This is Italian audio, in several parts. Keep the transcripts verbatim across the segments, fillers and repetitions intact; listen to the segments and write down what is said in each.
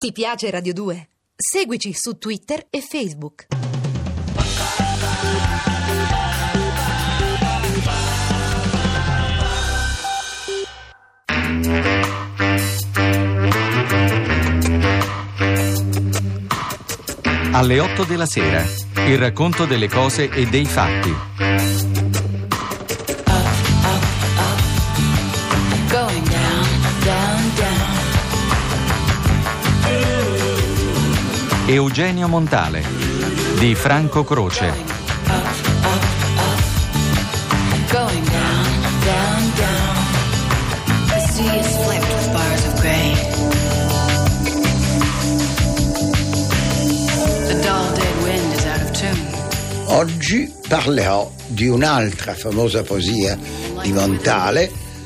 Ti piace Radio due? Seguici su Twitter e Facebook. Alle otto della sera, il racconto delle cose e dei fatti. Going down, down, down. Eugenio Montale di Franco Croce. Going down, down, down. The sea is flecked with bars of gray. The dull dead wind is out of tune. Oggi parlerò di un'altra famosa poesia di Montale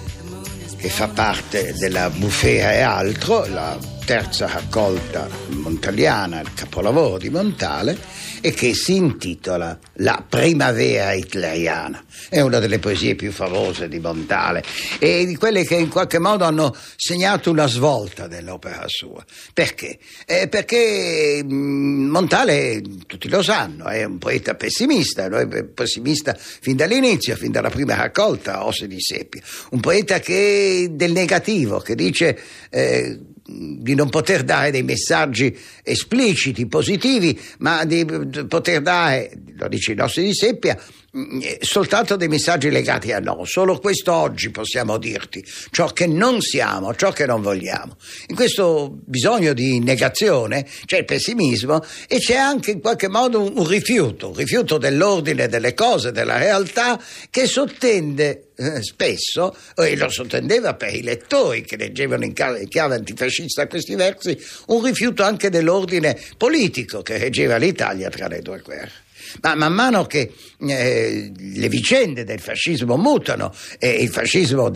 che fa parte della Bufera e altro, la terza raccolta montaliana, il capolavoro di Montale, e che si intitola La primavera hitleriana. È una delle poesie più famose di Montale e di quelle che in qualche modo hanno segnato una svolta dell'opera sua. Perché? Eh, perché Montale, tutti lo sanno, è un poeta pessimista, no? È pessimista fin dall'inizio, fin dalla prima raccolta, Osse di seppia. Un poeta che del negativo, che dice eh, di non poter dare dei messaggi espliciti, positivi, ma di poter dare, lo dice in Osse di seppia, soltanto dei messaggi legati a no. Solo questo oggi possiamo dirti, ciò che non siamo, ciò che non vogliamo. In questo bisogno di negazione c'è il pessimismo e c'è anche in qualche modo un, un rifiuto, un rifiuto dell'ordine delle cose, della realtà, che sottende eh, spesso, e lo sottendeva per i lettori che leggevano in chiave antifascista questi versi, un rifiuto anche dell'ordine politico che reggeva l'Italia tra le due guerre. Ma man mano che eh, le vicende del fascismo mutano e il fascismo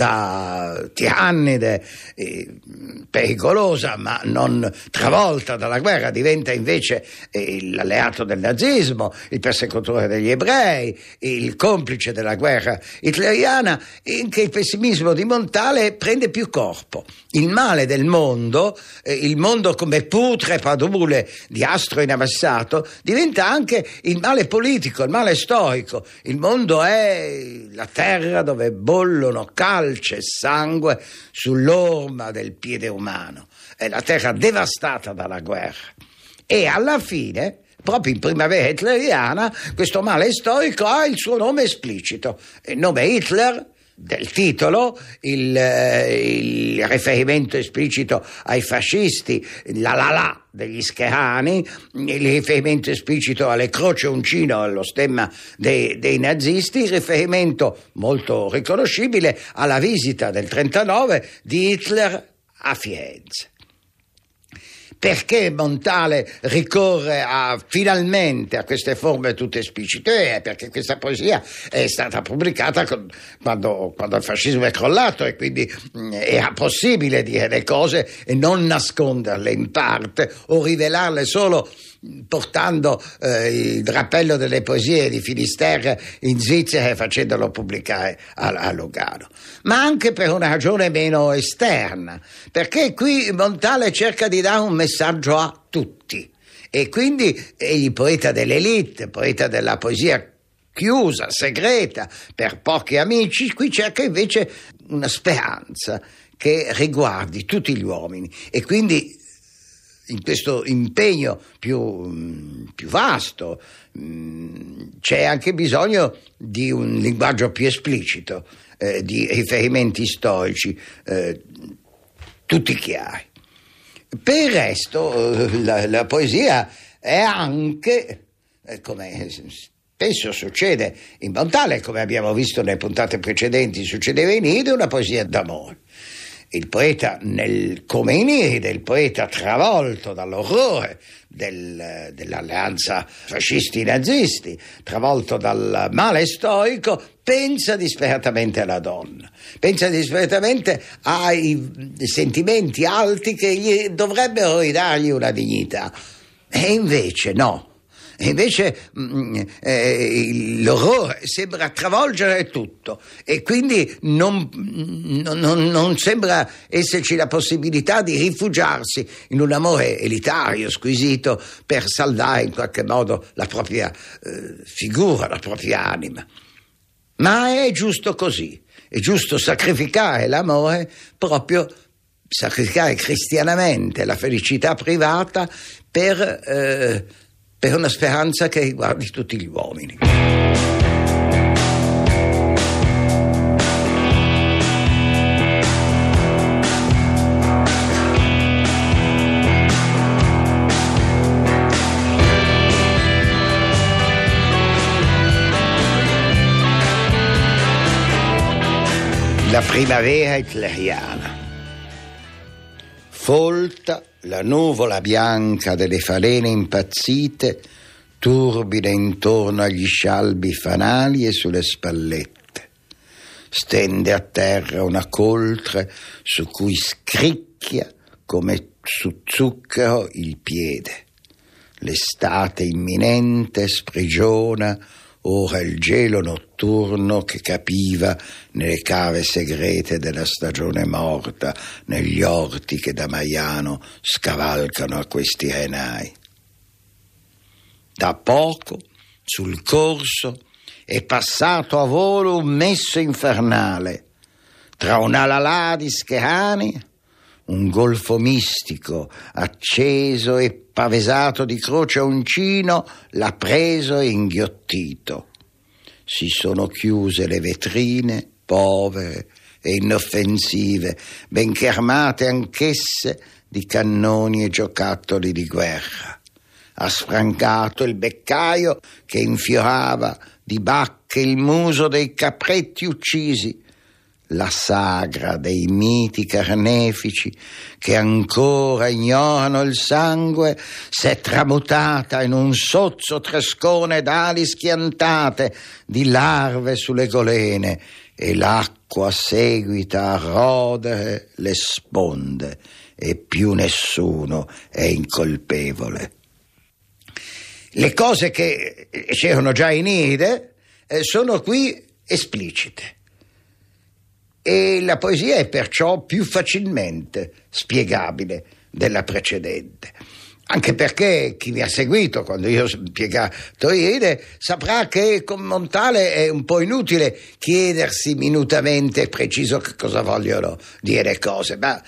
da tirannide, eh, pericolosa ma non travolta dalla guerra, diventa invece eh, l'alleato del nazismo, il persecutore degli ebrei, il complice della guerra hitleriana, che il pessimismo di Montale prende più corpo. Il male del mondo, eh, il mondo come putre padule di astro inamassato, diventa anche il male politico, il male storico. Il mondo è la terra dove bollono calce e sangue sull'orma del piede umano. È la terra devastata dalla guerra. E alla fine, proprio in primavera hitleriana, questo male storico ha il suo nome esplicito. Il nome Hitler, del titolo, il, il riferimento esplicito ai fascisti, la la la degli scherani, il riferimento esplicito alle croce uncino, allo stemma dei, dei nazisti, il riferimento molto riconoscibile alla visita del trentanove di Hitler a Firenze. Perché Montale ricorre a, finalmente a queste forme tutte esplicite? Eh, perché questa poesia è stata pubblicata con, quando, quando il fascismo è crollato e quindi mh, era possibile dire le cose e non nasconderle in parte o rivelarle solo portando eh, il drappello delle poesie di Finisterre in Svizzera e facendolo pubblicare a, a Lugano. Ma anche per una ragione meno esterna, perché qui Montale cerca di dare un messaggio a tutti e quindi è il poeta dell'elite, poeta della poesia chiusa, segreta, per pochi amici. Qui cerca invece una speranza che riguardi tutti gli uomini e quindi in questo impegno più, più vasto c'è anche bisogno di un linguaggio più esplicito, eh, di riferimenti storici eh, tutti chiari. Per il resto eh, la, la poesia è anche, eh, come spesso succede in Montale, come abbiamo visto nelle puntate precedenti succedeva in Ide, una poesia d'amore. Il poeta, nel, come in Iride, il poeta travolto dall'orrore del, dell'alleanza fascisti-nazisti, travolto dal male storico, pensa disperatamente alla donna, pensa disperatamente ai sentimenti alti che gli dovrebbero ridargli una dignità. E invece no. E invece mh, eh, l'orrore sembra travolgere tutto e quindi non, non, non sembra esserci la possibilità di rifugiarsi in un amore elitario, squisito, per salvare in qualche modo la propria eh, figura, la propria anima. Ma è giusto così, è giusto sacrificare l'amore, proprio sacrificare cristianamente la felicità privata per... Eh, per una speranza che riguardi tutti gli uomini. La primavera hitleriana. Folta la nuvola bianca delle falene impazzite, turbida intorno agli scialbi fanali e sulle spallette. Stende a terra una coltre su cui scricchia come su zucchero il piede. L'estate imminente sprigiona ora il gelo notturno che capiva nelle cave segrete della stagione morta, negli orti che da Maiano scavalcano a questi renai. Da poco, sul corso, è passato a volo un messo infernale, tra un'alalà di schehani, un golfo mistico, acceso e pavesato di croce a uncino, l'ha preso e inghiottito. Si sono chiuse le vetrine, povere e inoffensive, benché armate anch'esse di cannoni e giocattoli di guerra. Ha sfrancato il beccaio che infiorava di bacche il muso dei capretti uccisi, la sagra dei miti carnefici che ancora ignorano il sangue s'è tramutata in un sozzo trescone d'ali schiantate, di larve sulle golene, e l'acqua seguita a rodere le sponde e più nessuno è incolpevole. Le cose che c'erano già in Ide eh, sono qui esplicite. E la poesia è perciò più facilmente spiegabile della precedente, anche perché chi mi ha seguito quando io ho spiegato Ide saprà che con Montale è un po' inutile chiedersi minutamente e preciso che cosa vogliono dire le cose, ma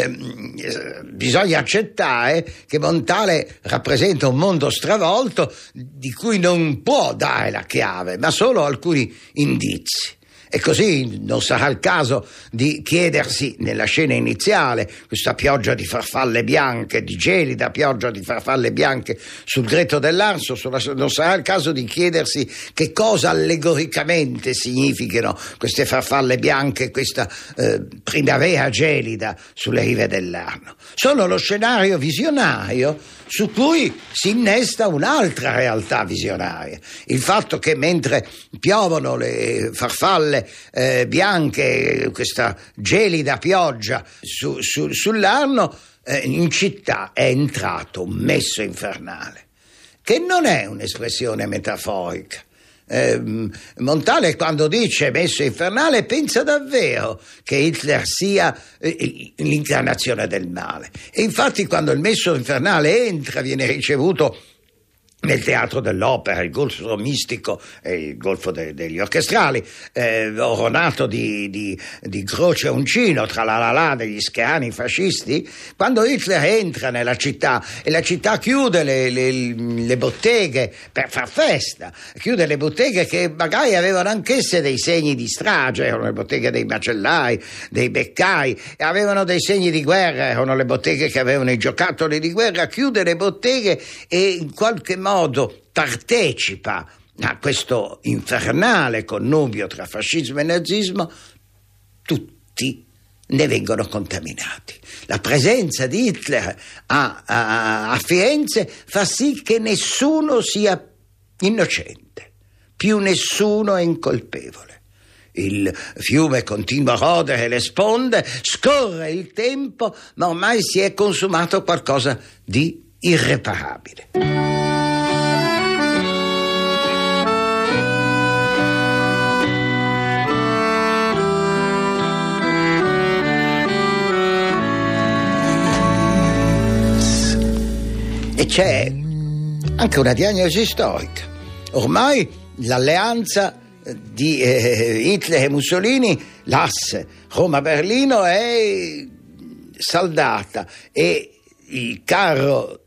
ehm, bisogna accettare che Montale rappresenta un mondo stravolto di cui non può dare la chiave, ma solo alcuni indizi. E così non sarà il caso di chiedersi nella scena iniziale, questa pioggia di farfalle bianche, di gelida pioggia di farfalle bianche sul Greto dell'Arso, non sarà il caso di chiedersi che cosa allegoricamente significano queste farfalle bianche, questa eh, primavera gelida sulle rive dell'Arno. Sono lo scenario visionario su cui si innesta un'altra realtà visionaria. Il fatto che mentre piovono le farfalle eh, bianche, questa gelida pioggia su, su, sull'Arno, eh, in città è entrato un messo infernale, che non è un'espressione metaforica. Eh, Montale, quando dice messo infernale, pensa davvero che Hitler sia eh, l'incarnazione del male, e infatti quando il messo infernale entra viene ricevuto nel teatro dell'opera, il golfo mistico e il golfo de, degli orchestrali, eh, oronato di, di, di croce uncino tra la la la degli scheani fascisti, quando Hitler entra nella città e la città chiude le, le, le botteghe per far festa, chiude le botteghe che magari avevano anch'esse dei segni di strage, erano le botteghe dei macellai, dei beccai, e avevano dei segni di guerra, erano le botteghe che avevano i giocattoli di guerra, chiude le botteghe e in qualche modo partecipa a questo infernale connubio tra fascismo e nazismo. Tutti ne vengono contaminati. La presenza di Hitler a, a, a Firenze fa sì che nessuno sia innocente, più nessuno è incolpevole. Il fiume continua a rodere le sponde, scorre il tempo, ma ormai si è consumato qualcosa di irreparabile. E c'è anche una diagnosi storica. Ormai l'alleanza di eh, Hitler e Mussolini, l'asse Roma-Berlino, è saldata e il carro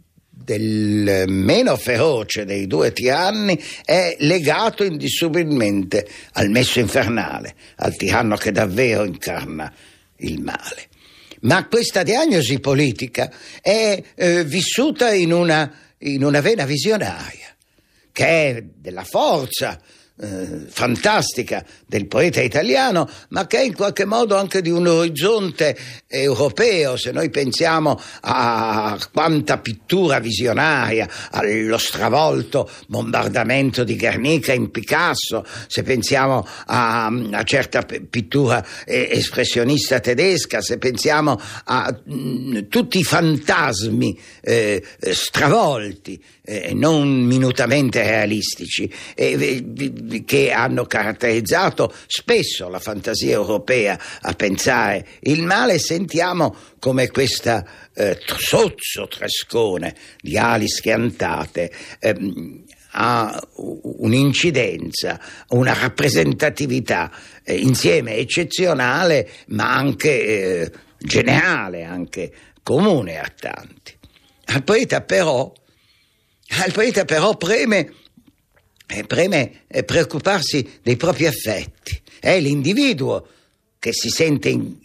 del meno feroce dei due tiranni è legato indissolubilmente al messo infernale, al tiranno che davvero incarna il male. Ma questa diagnosi politica è eh, vissuta in una, in una vena visionaria, che è della forza eh, fantastica del poeta italiano, ma che è in qualche modo anche di un orizzonte europeo. Se noi pensiamo a quanta pittura visionaria, allo stravolto bombardamento di Guernica in Picasso, se pensiamo a una certa pittura espressionista tedesca, se pensiamo a mh, tutti i fantasmi eh, stravolti, eh, non minutamente realistici, eh, che hanno caratterizzato spesso la fantasia europea a pensare il male, sentiamo come questa eh, sozzo trescone di ali schiantate eh, ha un'incidenza, una rappresentatività eh, insieme eccezionale, ma anche eh, generale, anche comune a tanti. Al poeta però, al poeta però preme E preme preoccuparsi dei propri affetti. È l'individuo che si sente in,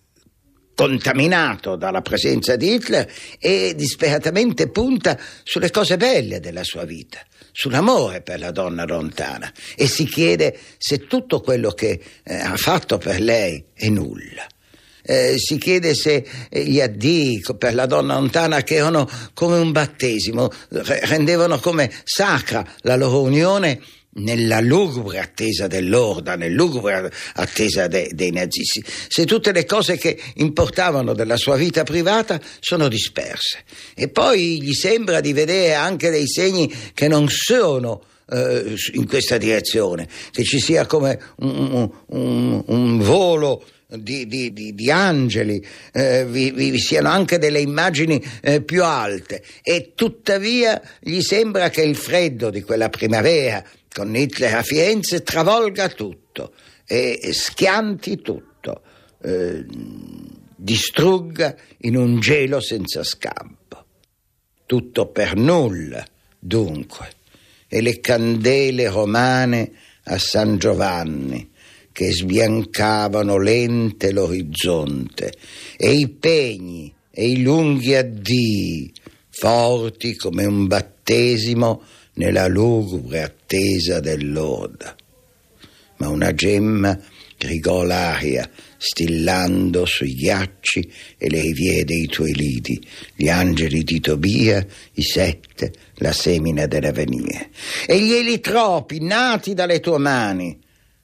contaminato dalla presenza di Hitler e disperatamente punta sulle cose belle della sua vita, sull'amore per la donna lontana, e si chiede se tutto quello che eh, ha fatto per lei è nulla. Eh, si chiede se gli addii per la donna lontana, che erano come un battesimo, rendevano come sacra la loro unione nella lugubre attesa dell'orda, nel lugubre attesa de, dei nazisti, se tutte le cose che importavano della sua vita privata sono disperse. E poi gli sembra di vedere anche dei segni che non sono eh, in questa direzione, che ci sia come un, un, un volo Di, di, di, di angeli, eh, vi, vi siano anche delle immagini eh, più alte, e tuttavia gli sembra che il freddo di quella primavera con Hitler a Firenze travolga tutto e, e schianti tutto, eh, distrugga in un gelo senza scampo. Tutto per nulla, dunque, e le candele romane a San Giovanni che sbiancavano lente l'orizzonte, e i pegni e i lunghi addii, forti come un battesimo nella lugubre attesa dell'orda. Ma una gemma rigò l'aria, stillando sui ghiacci e le riviere dei tuoi lidi, gli angeli di Tobia, i sette, la semina dell'avvenire, e gli elitropi nati dalle tue mani,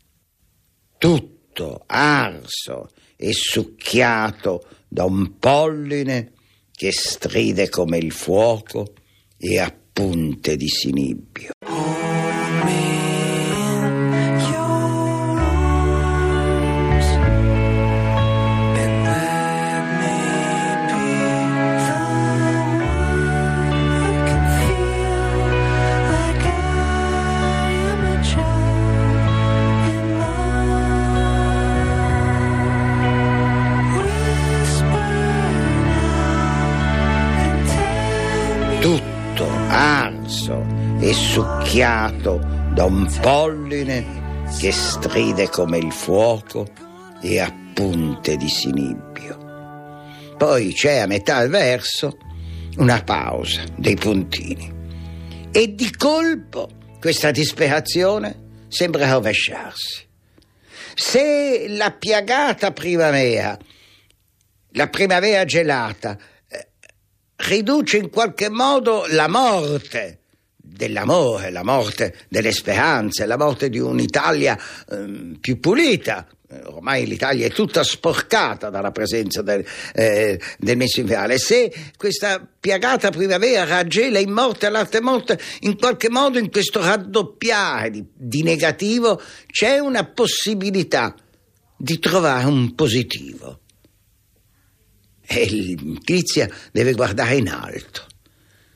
tutto arso e succhiato da un polline che stride come il fuoco e a punte di sinibbio. Tutto arso e succhiato da un polline che stride come il fuoco e a punte di sinibbio. Poi c'è a metà del verso una pausa, dei puntini, e di colpo questa disperazione sembra rovesciarsi. Se la piagata primavera, la primavera gelata, riduce in qualche modo la morte dell'amore, la morte delle speranze, la morte di un'Italia eh, più pulita. Ormai l'Italia è tutta sporcata dalla presenza del, eh, del messo invernale. Se questa piagata primavera raggela in morte l'arte morte, in qualche modo in questo raddoppiare di, di negativo c'è una possibilità di trovare un positivo. E Lizia deve guardare in alto,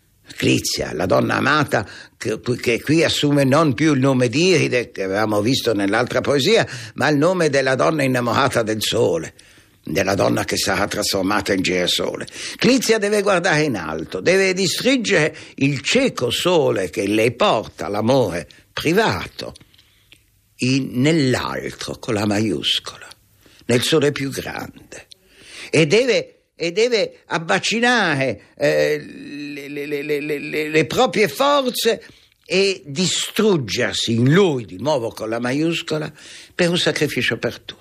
Clizia, la donna amata, che, che qui assume non più il nome di Iride, che avevamo visto nell'altra poesia, ma il nome della donna innamorata del sole, della donna che sarà trasformata in girasole. Clizia deve guardare in alto, deve distruggere il cieco sole che lei porta, l'amore privato, in, nell'altro, con la maiuscola, nel sole più grande, e deve e deve abbacinare eh, le, le, le, le, le proprie forze e distruggersi in lui, di nuovo con la maiuscola, per un sacrificio per tutti.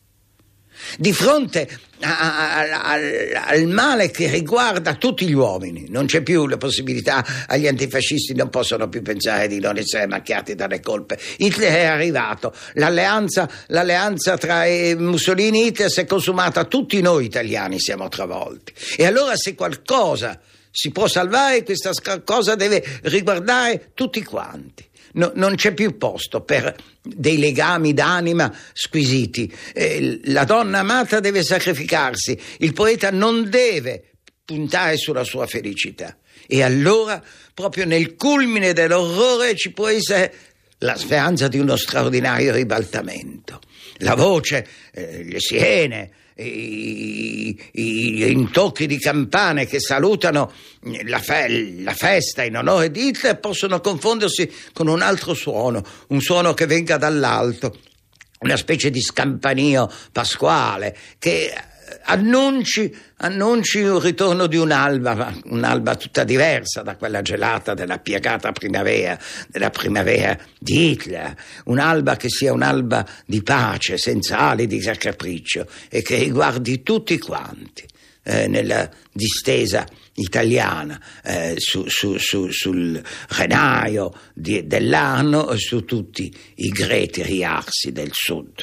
Di fronte a, a, a, al, al male che riguarda tutti gli uomini, non c'è più la possibilità, agli antifascisti non possono più pensare di non essere macchiati dalle colpe. Hitler è arrivato, l'alleanza, l'alleanza tra Mussolini e Hitler si è consumata, tutti noi italiani siamo travolti. E allora, se qualcosa si può salvare, questa cosa deve riguardare tutti quanti. No, non c'è più posto per dei legami d'anima squisiti. Eh, la donna amata deve sacrificarsi, il poeta non deve puntare sulla sua felicità. E allora, proprio nel culmine dell'orrore, ci può essere la speranza di uno straordinario ribaltamento. La voce, eh, le sirene, I, i intocchi di campane che salutano la, fe- la festa in onore di Hitler possono confondersi con un altro suono, un suono che venga dall'alto, una specie di scampanio pasquale che annunci, annunci un ritorno di un'alba, ma un'alba tutta diversa da quella gelata della piegata primavera, della primavera di Hitler, un'alba che sia un'alba di pace, senza ali di capriccio, e che riguardi tutti quanti eh, nella distesa italiana, eh, su, su, su, sul renaio di, dell'Arno e su tutti i greti riarsi del sud.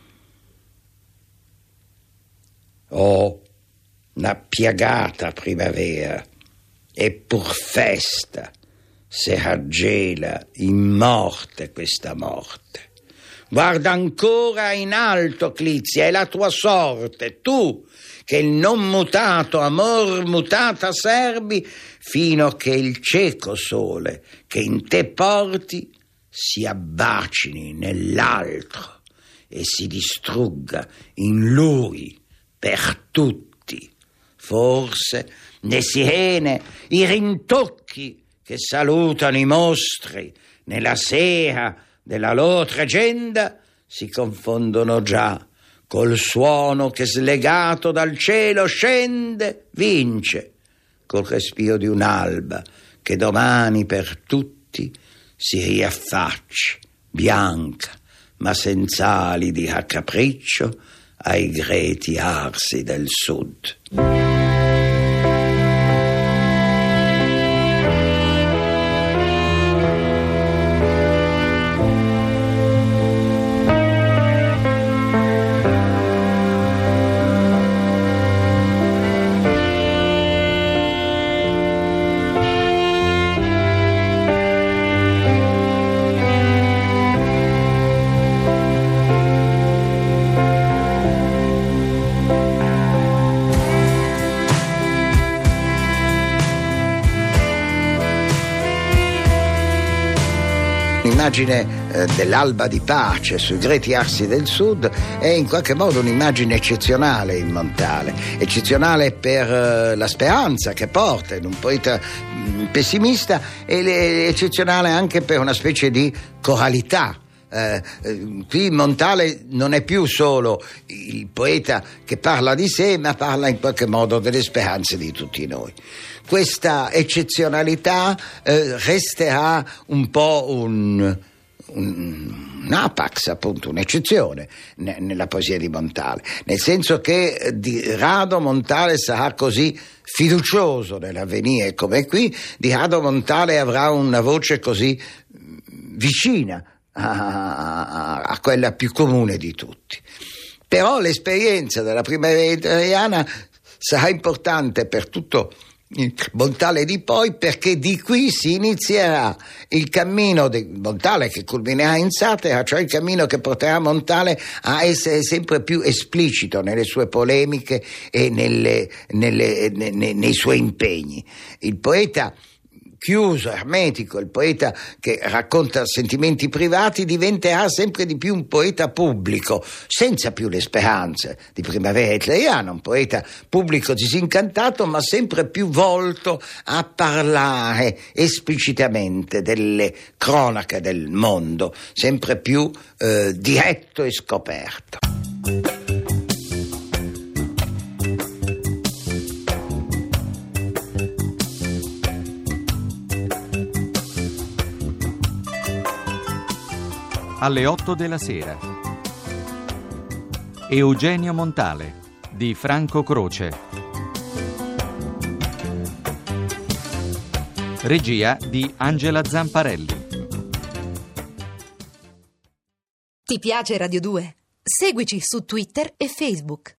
Oh, una piagata primavera, e pur festa se raggela in morte questa morte. Guarda ancora in alto, Clizia, è la tua sorte, tu che il non mutato amor mutata serbi, fino che il cieco sole che in te porti si abbacini nell'altro e si distrugga in lui per tutti. Forse le sirene, i rintocchi che salutano i mostri nella sera della loro tregenda si confondono già col suono che slegato dal cielo scende, vince col respiro di un'alba che domani per tutti si riaffacci, bianca ma senza ali di capriccio, ai greti arsi del sud. L'immagine eh, dell'alba di pace sui greti arsi del sud è in qualche modo un'immagine eccezionale in Montale, eccezionale per eh, la speranza che porta in un poeta mh, pessimista, e le, eccezionale anche per una specie di coralità. Eh, eh, qui Montale non è più solo il poeta che parla di sé, ma parla in qualche modo delle speranze di tutti noi. Questa eccezionalità eh, resterà un po' un, un, un apax, appunto, un'eccezione ne, nella poesia di Montale, nel senso che di rado Montale sarà così fiducioso nell'avvenire come qui, di rado Montale avrà una voce così vicina A, a, a quella più comune di tutti. Però l'esperienza della primavera italiana sarà importante per tutto il Montale di poi, perché di qui si inizierà il cammino di Montale che culminerà in satira, cioè il cammino che porterà Montale a essere sempre più esplicito nelle sue polemiche e nelle, nelle, ne, ne, nei suoi impegni. Il poeta chiuso, ermetico, il poeta che racconta sentimenti privati diventerà sempre di più un poeta pubblico, senza più le speranze di primavera hitleriana, un poeta pubblico disincantato ma sempre più volto a parlare esplicitamente delle cronache del mondo, sempre più eh, diretto e scoperto. Alle otto della sera. Eugenio Montale di Franco Croce. Regia di Angela Zamparelli. Ti piace Radio due? Seguici su Twitter e Facebook.